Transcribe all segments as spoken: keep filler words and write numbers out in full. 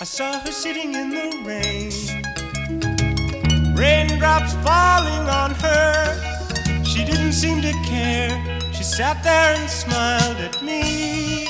I saw her sitting in the rain, raindrops falling on her. She didn't seem to care. She sat there and smiled at me.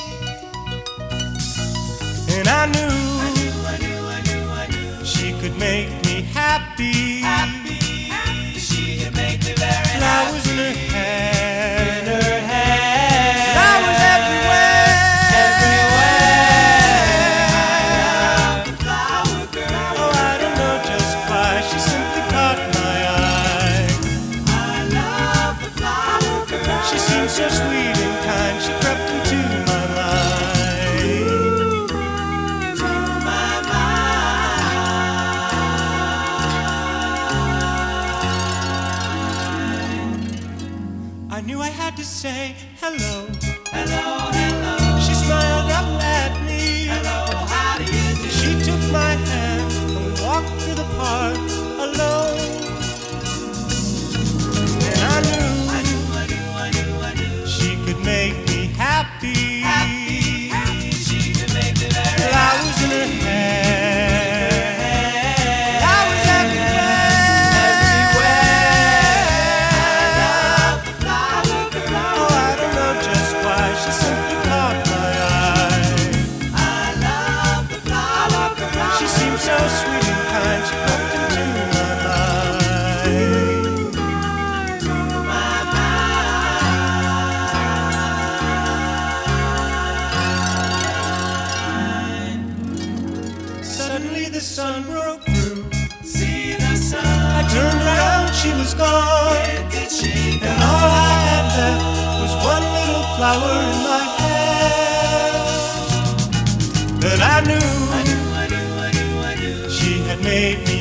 And I knew, I knew, I knew, I knew, I knew she could make me happy. happy, happy. She could make me very Flowers happy. in her hair, In her hair, flowers everywhere, everywhere. I love the flower girl. Oh, I don't know just why, she simply caught my eye. I love the flower girl. She seemed so sweet and kind, she crept into my life. To my mind. I knew I had to say hello. Hello, hello. She smiled up at me. Hello, how do you do? She took my hand and we walked through the park alone. And I knew, I knew, I knew, I knew, I knew. she could make me happy. Happy, happy. She could make me very Flowers happy. in her hair, Hair, flowers everywhere. I love the flower girl. Oh, I don't know just why, she simply caught my eye. I love the flower girl. She seemed so sweet and kind, she crept into my life. My mind. Suddenly the sun broke through. See the sun. I turned around, she was gone. Where did she go? And all I had left was one little flower in my hand. That I knew, I knew, I knew, I knew, I knew. she had made me